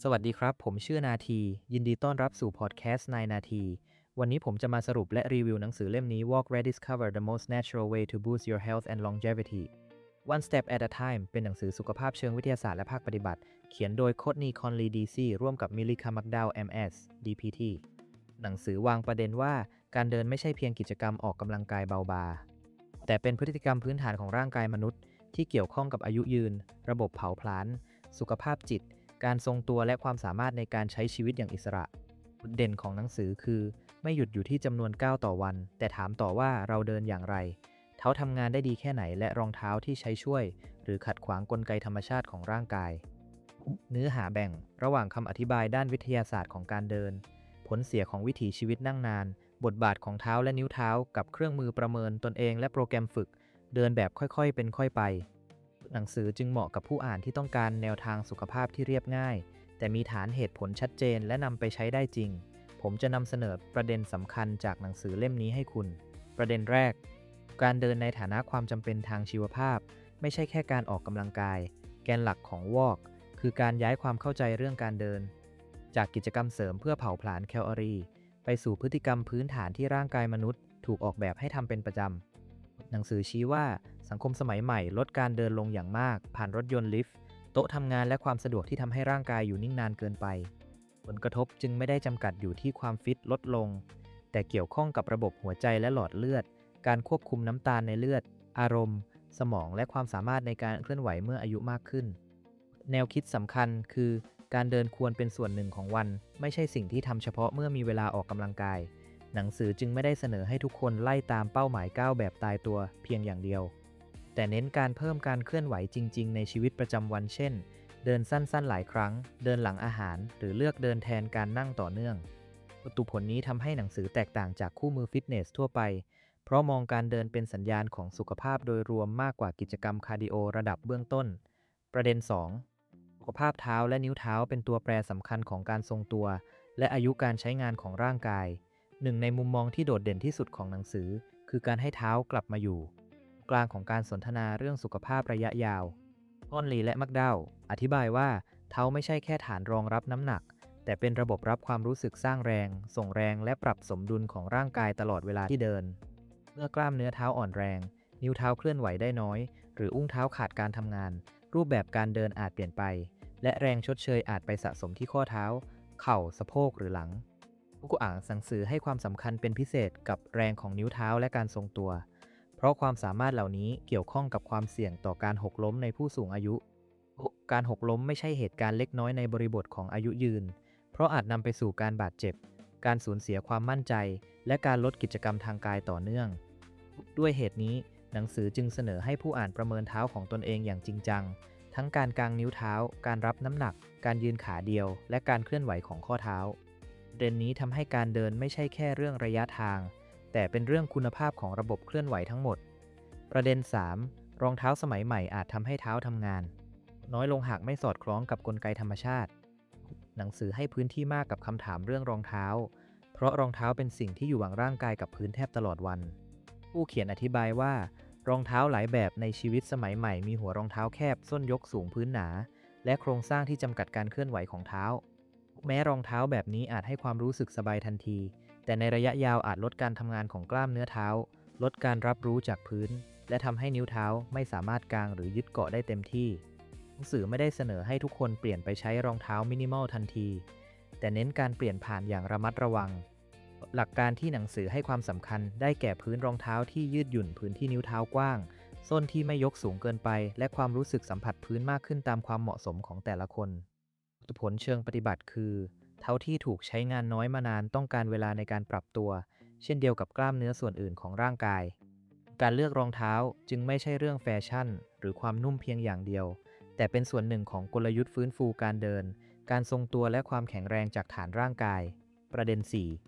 สวัสดีครับ ผมชื่อนาทียินดีต้อนรับสู่พอดแคสต์9นาที วันนี้ผมจะมาสรุปและรีวิวหนังสือเล่มนี้ Walk Rediscover the most natural way to boost your health and longevity One step at a time เป็นหนังสือสุขภาพเชิงวิทยาศาสตร์และภาคปฏิบัติ เขียนโดยโคดนี คอนลีดีซีร่วมกับมิลลิคามักดาว MS DPT หนังสือวางประเด็นว่าการเดินไม่ใช่เพียงกิจกรรมออกกำลังกายเบาบาแต่เป็นพฤติกรรมพื้นฐานของร่างกายมนุษย์ที่เกี่ยวข้องกับอายุยืนระบบเผาผลาญสุขภาพจิตการทรงตัวและความสามารถในการใช้ชีวิตอย่างอิสระจุดเด่นของหนังสือคือไม่หยุดอยู่ที่จำนวนก้าวต่อวันแต่ถามต่อว่าเราเดินอย่างไรเท้าทำงานได้ดีแค่ไหนและรองเท้าที่ใช้ช่วยหรือขัดขวางกลไกธรรมชาติของร่างกายเนื้อหาแบ่งระหว่างคำอธิบายด้านวิทยาศาสตร์ของการเดินผลเสียของวิถีชีวิตนั่งนานบทบาทของเท้าและนิ้วเท้ากับเครื่องมือประเมินตนเองและโปรแกรมฝึกเดินแบบค่อยๆเป็นค่อยไปหนังสือจึงเหมาะกับผู้อ่านที่ต้องการแนวทางสุขภาพที่เรียบง่ายแต่มีฐานเหตุผลชัดเจนและนำไปใช้ได้จริงผมจะนำเสนอประเด็นสำคัญจากหนังสือเล่มนี้ให้คุณประเด็นแรกการเดินในฐานะความจำเป็นทางชีวภาพไม่ใช่แค่การออกกำลังกายแกนหลักของ Walk คือการย้ายความเข้าใจเรื่องการเดินจากกิจกรรมเสริมเพื่อเผาผลาญแคลอรี่ไปสู่พฤติกรรมพื้นฐานที่ร่างกายมนุษย์ถูกออกแบบให้ทำเป็นประจำหนังสือชี้ว่าสังคมสมัยใหม่ลดการเดินลงอย่างมากผ่านรถยนต์ลิฟต์โต๊ะทำงานและความสะดวกที่ทำให้ร่างกายอยู่นิ่งนานเกินไปผลกระทบจึงไม่ได้จำกัดอยู่ที่ความฟิตลดลงแต่เกี่ยวข้องกับระบบหัวใจและหลอดเลือดการควบคุมน้ำตาลในเลือดอารมณ์สมองและความสามารถในการเคลื่อนไหวเมื่ออายุมากขึ้นแนวคิดสำคัญคือการเดินควรเป็นส่วนหนึ่งของวันไม่ใช่สิ่งที่ทำเฉพาะเมื่อมีเวลาออกกำลังกายหนังสือจึงไม่ได้เสนอให้ทุกคนไล่ตามเป้าหมายก้าวแบบตายตัวเพียงอย่างเดียวแต่เน้นการเพิ่มการเคลื่อนไหวจริงๆในชีวิตประจำวันเช่นเดินสั้นๆหลายครั้งเดินหลังอาหารหรือเลือกเดินแทนการนั่งต่อเนื่องวัตถุผลนี้ทำให้หนังสือแตกต่างจากคู่มือฟิตเนสทั่วไปเพราะมองการเดินเป็นสัญญาณของสุขภาพโดยรวมมากกว่ากิจกรรมคาร์ดิโอระดับเบื้องต้นประเด็น2สุขภาพเท้าและนิ้วเท้าเป็นตัวแปรสำคัญของการทรงตัวและอายุการใช้งานของร่างกายหนึ่งในมุมมองที่โดดเด่นที่สุดของหนังสือคือการให้เท้ากลับมาอยู่กลางของการสนทนาเรื่องสุขภาพระยะยาวต้นลีและมักดาวอธิบายว่าเท้าไม่ใช่แค่ฐานรองรับน้ำหนักแต่เป็นระบบรับความรู้สึกสร้างแรงส่งแรงและปรับสมดุลของร่างกายตลอดเวลาที่เดินเมื่อกล้ามเนื้อเท้าอ่อนแรงนิ้วเท้าเคลื่อนไหวได้น้อยหรืออุ้งเท้าขาดการทำงานรูปแบบการเดินอาจเปลี่ยนไปและแรงชดเชยอาจไปสะสมที่ข้อเท้าเข่าสะโพกหรือหลังผู้อ่านหนังสือให้ความสำคัญเป็นพิเศษกับแรงของนิ้วเท้าและการทรงตัวเพราะความสามารถเหล่านี้เกี่ยวข้องกับความเสี่ยงต่อการหกล้มในผู้สูงอายุการหกล้มไม่ใช่เหตุการณ์เล็กน้อยในบริบทของอายุยืนเพราะอาจนำไปสู่การบาดเจ็บการสูญเสียความมั่นใจและการลดกิจกรรมทางกายต่อเนื่องด้วยเหตุนี้หนังสือจึงเสนอให้ผู้อ่านประเมินเท้าของตนเองอย่างจริงจังทั้งการกางนิ้วเท้าการรับน้ำหนักการยืนขาเดียวและการเคลื่อนไหวของข้อเท้าประเด็นนี้ทำให้การเดินไม่ใช่แค่เรื่องระยะทางแต่เป็นเรื่องคุณภาพของระบบเคลื่อนไหวทั้งหมดประเด็น3รองเท้าสมัยใหม่อาจทำให้เท้าทำงานน้อยลงหากไม่สอดคล้องกับกลไกธรรมชาติหนังสือให้พื้นที่มากกับคำถามเรื่องรองเท้าเพราะรองเท้าเป็นสิ่งที่อยู่วางร่างกายกับพื้นแทบตลอดวันผู้เขียนอธิบายว่ารองเท้าหลายแบบในชีวิตสมัยใหม่มีหัวรองเท้าแคบส้นยกสูงพื้นหนาและโครงสร้างที่จำกัดการเคลื่อนไหวของเท้าแม้รองเท้าแบบนี้อาจให้ความรู้สึกสบายทันทีแต่ในระยะยาวอาจลดการทำงานของกล้ามเนื้อเท้าลดการรับรู้จากพื้นและทำให้นิ้วเท้าไม่สามารถกางหรือยึดเกาะได้เต็มที่หนังสือไม่ได้เสนอให้ทุกคนเปลี่ยนไปใช้รองเท้ามินิมอลทันทีแต่เน้นการเปลี่ยนผ่านอย่างระมัดระวังหลักการที่หนังสือให้ความสำคัญได้แก่พื้นรองเท้าที่ยืดหยุ่นพื้นที่นิ้วเท้ากว้างส้นที่ไม่ยกสูงเกินไปและความรู้สึกสัมผัสพื้นมากขึ้นตามความเหมาะสมของแต่ละคนผลเชิงปฏิบัติคือเท้าที่ถูกใช้งานน้อยมานานต้องการเวลาในการปรับตัวเช่นเดียวกับกล้ามเนื้อส่วนอื่นของร่างกายการเลือกรองเท้าจึงไม่ใช่เรื่องแฟชั่นหรือความนุ่มเพียงอย่างเดียวแต่เป็นส่วนหนึ่งของกลยุทธ์ฟื้นฟูการเดินการทรงตัวและความแข็งแรงจากฐานร่างกายประเด็น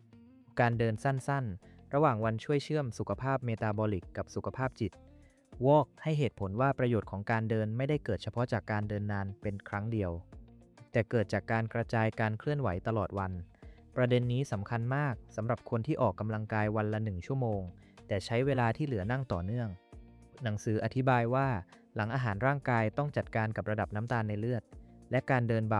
4การเดินสั้นๆระหว่างวันช่วยเชื่อมสุขภาพเมตาบอลิกกับสุขภาพจิต Walk ให้เหตุผลว่าประโยชน์ของการเดินไม่ได้เกิดเฉพาะจากการเดินนานเป็นครั้งเดียวแต่เกิดจากการกระจายการเคลื่อนไหวตลอดวันประเด็นนี้สำคัญมากสำหรับคนที่ออกกำลังกายวันละ1 ชั่วโมงแต่ใช้เวลาที่เหลือนั่งต่อเนื่องหนังสืออธิบายว่าหลังอาหารร่างกายต้องจัดการกับระดับน้ำตาลในเลือดและการเดินเบา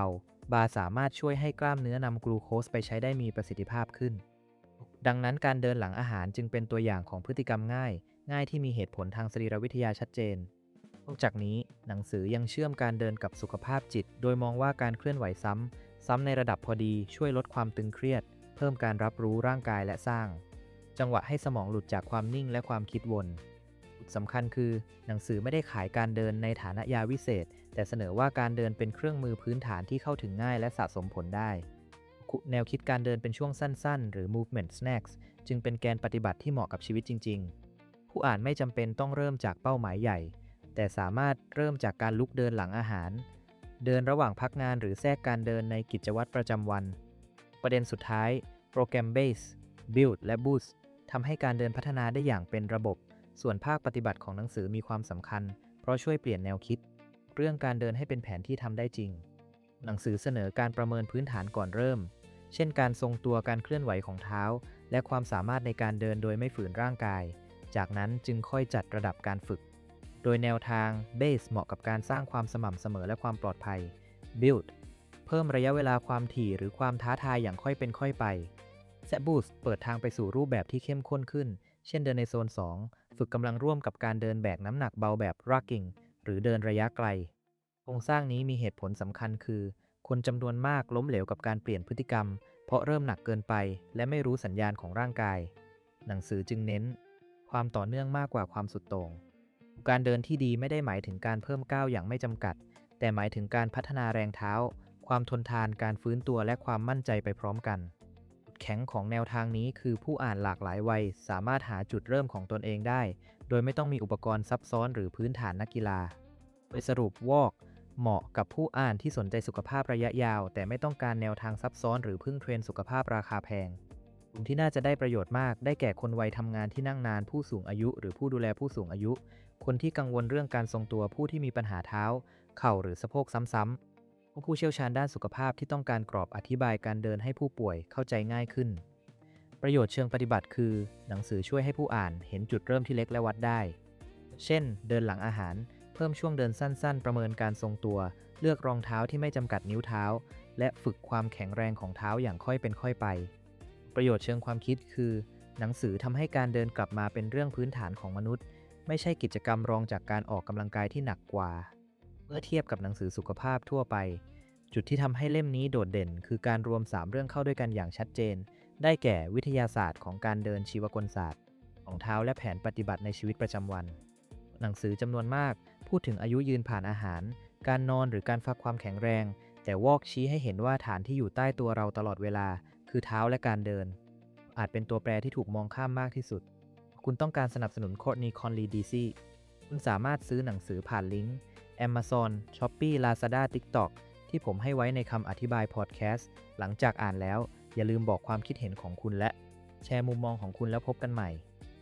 บาร์สามารถช่วยให้กล้ามเนื้อนำกลูโคสไปใช้ได้มีประสิทธิภาพขึ้นดังนั้นการเดินหลังอาหารจึงเป็นตัวอย่างของพฤติกรรมง่ายที่มีเหตุผลทางสรีรวิทยาชัดเจนนอกจากนี้หนังสือยังเชื่อมการเดินกับสุขภาพจิตโดยมองว่าการเคลื่อนไหวซ้ำในระดับพอดีช่วยลดความตึงเครียดเพิ่มการรับรู้ร่างกายและสร้างจังหวะให้สมองหลุดจากความนิ่งและความคิดวนสำคัญคือหนังสือไม่ได้ขายการเดินในฐานะยาวิเศษแต่เสนอว่าการเดินเป็นเครื่องมือพื้นฐานที่เข้าถึงง่ายและสะสมผลได้แนวคิดการเดินเป็นช่วงสั้นๆหรือ movement snacks จึงเป็นแกนปฏิบัติที่เหมาะกับชีวิตจริงๆผู้อ่านไม่จำเป็นต้องเริ่มจากเป้าหมายใหญ่แต่สามารถเริ่มจากการลุกเดินหลังอาหารเดินระหว่างพักงานหรือแทรกการเดินในกิจวัตรประจำวันประเด็นสุดท้ายโปรแกรม Base Build และ Boost ทำให้การเดินพัฒนาได้อย่างเป็นระบบส่วนภาคปฏิบัติของหนังสือมีความสำคัญเพราะช่วยเปลี่ยนแนวคิดเรื่องการเดินให้เป็นแผนที่ทำได้จริงหนังสือเสนอการประเมินพื้นฐานก่อนเริ่มเช่นการทรงตัวการเคลื่อนไหวของเท้าและความสามารถในการเดินโดยไม่ฝืนร่างกายจากนั้นจึงค่อยจัดระดับการฝึกโดยแนวทาง Base เหมาะกับการสร้างความสม่ำเสมอและความปลอดภัย Build เพิ่มระยะเวลาความถี่หรือความท้าทายอย่างค่อยเป็นค่อยไปและ Boost เปิดทางไปสู่รูปแบบที่เข้มข้นขึ้นเช่นเดินในโซน 2 ฝึกกำลังร่วมกับการเดินแบกน้ำหนักเบาแบบ Rucking หรือเดินระยะไกลโครงสร้างนี้มีเหตุผลสำคัญคือคนจำนวนมากล้มเหลวกับการเปลี่ยนพฤติกรรมเพราะเริ่มหนักเกินไปและไม่รู้สัญญาณของร่างกายหนังสือจึงเน้นความต่อเนื่องมากกว่าความสุดโต่งการเดินที่ดีไม่ได้หมายถึงการเพิ่มก้าวอย่างไม่จำกัดแต่หมายถึงการพัฒนาแรงเท้าความทนทานการฟื้นตัวและความมั่นใจไปพร้อมกันจุดแข็งของแนวทางนี้คือผู้อ่านหลากหลายวัยสามารถหาจุดเริ่มของตนเองได้โดยไม่ต้องมีอุปกรณ์ซับซ้อนหรือพื้นฐานนักกีฬาโดยสรุปWalkเหมาะกับผู้อ่านที่สนใจสุขภาพระยะยาวแต่ไม่ต้องการแนวทางซับซ้อนหรือพึ่งเทรนด์สุขภาพราคาแพงกลุ่มที่น่าจะได้ประโยชน์มากได้แก่คนวัยทำงานที่นั่งนานผู้สูงอายุหรือผู้ดูแลผู้สูงอายุคนที่กังวลเรื่องการทรงตัวผู้ที่มีปัญหาเท้าเข่าหรือสะโพกซ้ำๆผู้เชี่ยวชาญด้านสุขภาพที่ต้องการกรอบอธิบายการเดินให้ผู้ป่วยเข้าใจง่ายขึ้นประโยชน์เชิงปฏิบัติคือหนังสือช่วยให้ผู้อ่านเห็นจุดเริ่มที่เล็กและวัดได้เช่นเดินหลังอาหารเพิ่มช่วงเดินสั้นๆประเมินการทรงตัวเลือกรองเท้าที่ไม่จำกัดนิ้วเท้าและฝึกความแข็งแรงของเท้าอย่างค่อยเป็นค่อยไปประโยชน์เชิงความคิดคือหนังสือทำให้การเดินกลับมาเป็นเรื่องพื้นฐานของมนุษย์ไม่ใช่กิจกรรมรองจากการออกกำลังกายที่หนักกว่าเมื่อเทียบกับหนังสือสุขภาพทั่วไปจุดที่ทำให้เล่มนี้โดดเด่นคือการรวม3เรื่องเข้าด้วยกันอย่างชัดเจนได้แก่วิทยาศาสตร์ของการเดินชีวกลศาสตร์ของเท้าและแผนปฏิบัติในชีวิตประจำวันหนังสือจำนวนมากพูดถึงอายุยืนผ่านอาหารการนอนหรือการฟักความแข็งแรงแต่วอกชี้ให้เห็นว่าฐานที่อยู่ใต้ตัวเราตลอดเวลาคือเท้าและการเดินอาจเป็นตัวแปรที่ถูกมองข้ามมากที่สุดคุณต้องการสนับสนุนโคร์ทนีย์คอนลีดีซีคุณสามารถซื้อหนังสือผ่านลิงก์ Amazon Shopee Lazada TikTok ที่ผมให้ไว้ในคำอธิบายพอดแคสต์หลังจากอ่านแล้วอย่าลืมบอกความคิดเห็นของคุณและแชร์มุมมองของคุณแล้วพบกันใหม่